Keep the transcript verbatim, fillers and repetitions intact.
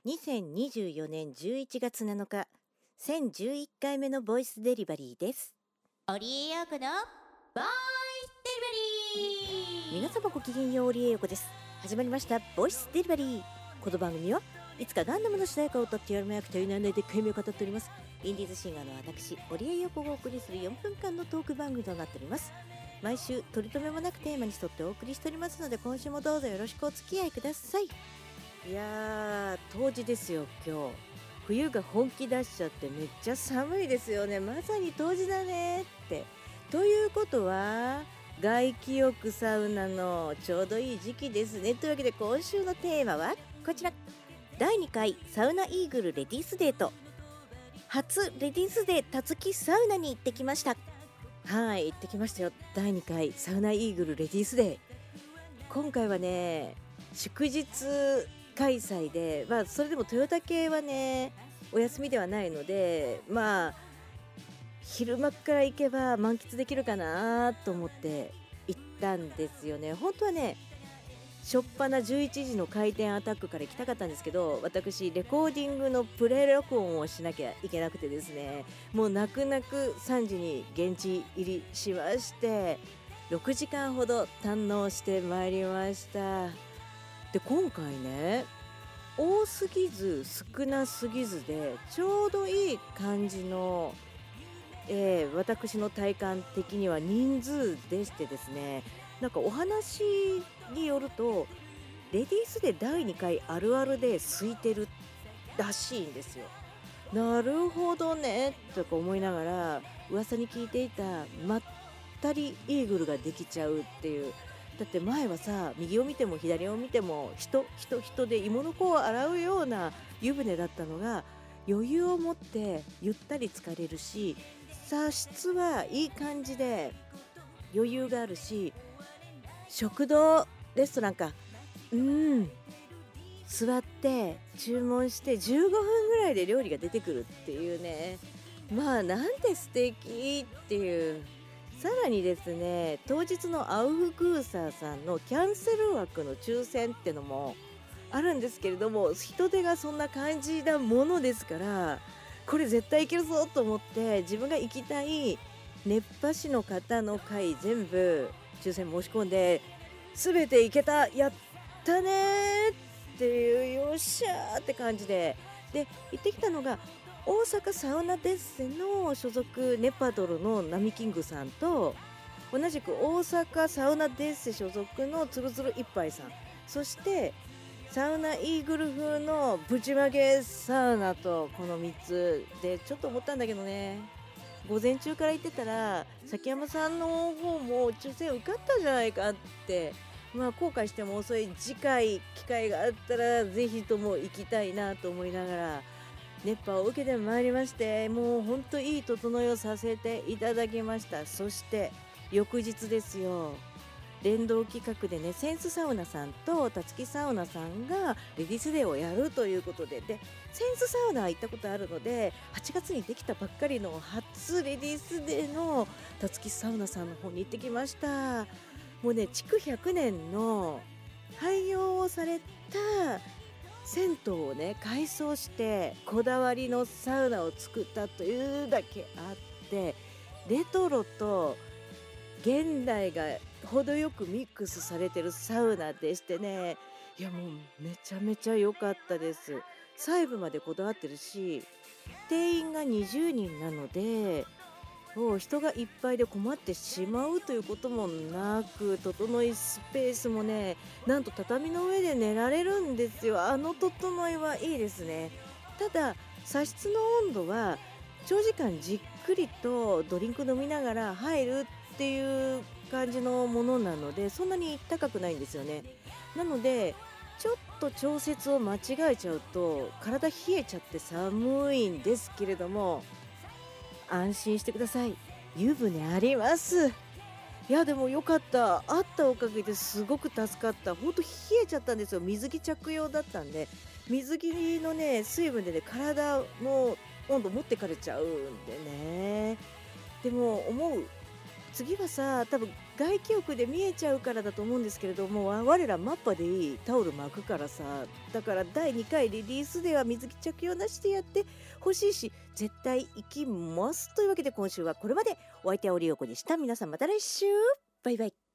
にせんにじゅうよねんじゅういちがつなのか、せんじゅういっかいめのボイスデリバリーです。 織江陽子のボイスデリバリー。 皆様ごきげんよう、織江陽子です。始まりましたボイスデリバリー。この番組はいつかガンダムの主題歌を歌ってやるまやくという内容でっかい目を語っております。インディーズシンガーの私、織江陽子がお送りするよんぷんかんのトーク番組となっております。毎週取り留めもなくテーマに沿ってお送りしておりますので、今週もどうぞよろしくお付き合いください。いやー、冬至ですよ。今日冬が本気出しちゃってめっちゃ寒いですよね。まさに冬至だねって。ということは外気浴サウナのちょうどいい時期ですね。というわけで今週のテーマはこちら、だいにかいサウナイーグルレディースデーと初レディースデーたつきサウナに行ってきました。はい、行ってきましたよ。だいにかいサウナイーグルレディースデー、今回はね祝日開催で、まあそれでもトヨタ系はねお休みではないので、まあ昼間から行けば満喫できるかなと思って行ったんですよね。本当はね初っ端じゅういちじの回転アタックから行きたかったんですけど、私レコーディングのプレ録音をしなきゃいけなくてですね、もう泣く泣くさんじに現地入りしまして、ろくじかんほど堪能してまいりました。で今回ね、多すぎず少なすぎずでちょうどいい感じの、えー私の体感的には人数でしてですね、なんかお話によるとレディースでだいにかいあるあるで空いてるらしいんですよ。なるほどねとか思いながら噂に聞いていたまったりイーグルができちゃうっていう。だって前はさ、右を見ても左を見ても人人人で芋の子を洗うような湯船だったのが、余裕を持ってゆったり浸かれるし、茶室はいい感じで余裕があるし、食堂レストランか、うん座って注文してじゅうごふんぐらいで料理が出てくるっていうね、まあなんて素敵っていう。さらにですね、当日のアウフグーサーさんのキャンセル枠の抽選ってのもあるんですけれども、人手がそんな感じなものですから、これ絶対いけるぞと思って自分が行きたい熱波師の方の会全部抽選申し込んで、全て行けた、やったねーっていう、よっしゃーって感じで、で行ってきたのが大阪サウナデッセの所属ネパドルのナミキングさんと、同じく大阪サウナデッセ所属のつるつるいっぱいさん、そしてサウナイーグル風のぶちまけサウナと、このみっつでちょっと思ったんだけどね、午前中から行ってたら崎山さんの方も抽選受かったんじゃないかって、まあ後悔しても遅い。次回機会があったらぜひとも行きたいなと思いながら熱波を受けてまいりまして、もうほんといい整いをさせていただきました。そして翌日ですよ、連動企画でね、センスサウナさんとたつきサウナさんがレディースデーをやるということで、でセンスサウナは行ったことあるので、はちがつにできたばっかりの初レディースデーのたつきサウナさんの方に行ってきました。もうね、築ひゃくねんの廃業をされた銭湯をね改装してこだわりのサウナを作ったというだけあって、レトロと現代が程よくミックスされてるサウナでしてね、いやもうめちゃめちゃ良かったです。細部までこだわってるし、定員がにじゅうにんなので、もう人がいっぱいで困ってしまうということもなく、整いスペースもね、なんと畳の上で寝られるんですよ。あの整いはいいですね。ただ茶室の温度は長時間じっくりとドリンク飲みながら入るっていう感じのものなので、そんなに高くないんですよね。なのでちょっと調節を間違えちゃうと体冷えちゃって寒いんですけれども、安心してください、湯船あります。いやでもよかった、あったおかげですごく助かった。ほんと冷えちゃったんですよ。水着着用だったんで、水着のね水分でね体の温度持ってかれちゃうんでね。でも思う次はさ、多分外気浴で見えちゃうからだと思うんですけれども、わ我らマッパでいいタオル巻くからさ、だからだいにかいリリースでは水着着用なしでやってほしいし、絶対行きます。というわけで今週はこれまで。お相手はオリオコでした。皆さんまた来週。バイバイ。